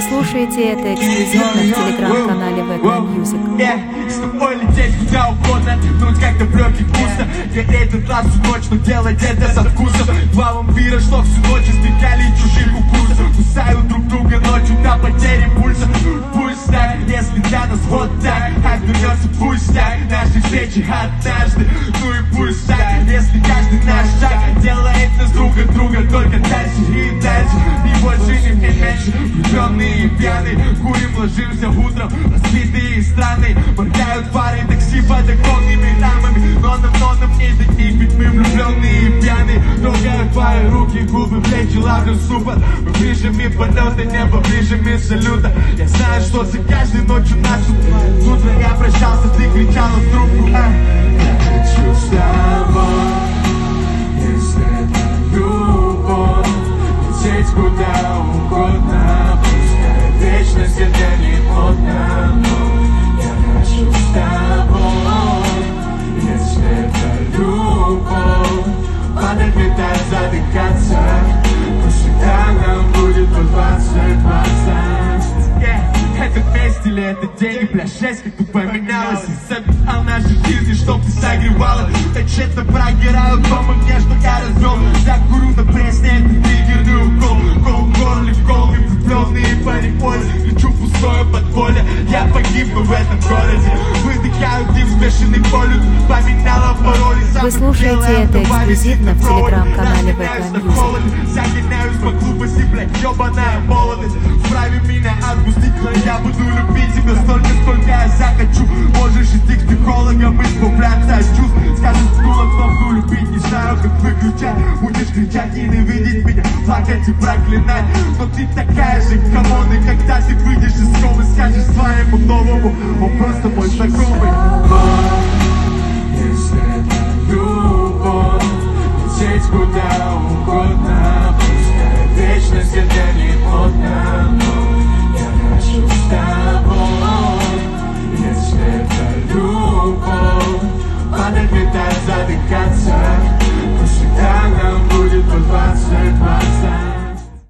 слушаете это эксклюзивно в телеграм-канале VK Music. С тобой лететь куда угодно, нуть как далекий вкусно. Греть от раз всю ночь, но делать это со вкусом. Два вампира, что всю ночь избегали чужих укусов. Кусают друг друга ночью до потери пульса. Пусть так, если для нас вот так, отвернется пусть так. Наши встречи однажды, ну и пусть так. Если каждый наш шаг делает нас друг от друга только дальше и дальше. Ни больше, ни меньше, влюбленные и пьяные. Курим, ложимся утром, разбитые и странные. Моргают фары такси под оконными рамами. Но нам не таких, ведь мы влюбленные и пьяные. Трогают твои руки, губы, плечи, лавры, супер. Мы ближе, ми полета, небо ближе, ми салюта. Я знаю, что за каждой ночью нас с утра я прощался, ты кричала в трубку. Я хочу с тобой, если это любовь, лететь куда угодно. Пускай вечность это не плотно. Я хочу с тобой, если это любовь, падать, летать, задыхаться. Пусть всегда нам будет по 20. Это вместе ли, это деньги, бля, 6, как бы поменялось. И записал наши жизни, чтоб ты согревала. Так тщетно прогираю дома, мне что я развел. Я курю на пресне, это триггерный укол. Кол в горле, в колме, влюбленные по неволе. Лечу в пустое подполье, я погибну в этом городе. Выдыхаю дым, смешанный болью, поменяла пароли. Вы слушаете это эксклюзивно в телеграм-канале VK Music. Загоняюсь по глупости, блядь, ёбаная молодость. Вправе меня отпустить, но я буду любить тебя столько, сколько я захочу. Можешь идти к психологам, избавляться от чувств. Скажешь, ткнула кнопку любить, не знаю, как выключать. Будешь кричать, ненавидеть меня, плакать и проклинать. Но ты такая же, камон, и когда ты выйдешь из комы, скажешь своему новому, он просто мой знакомый.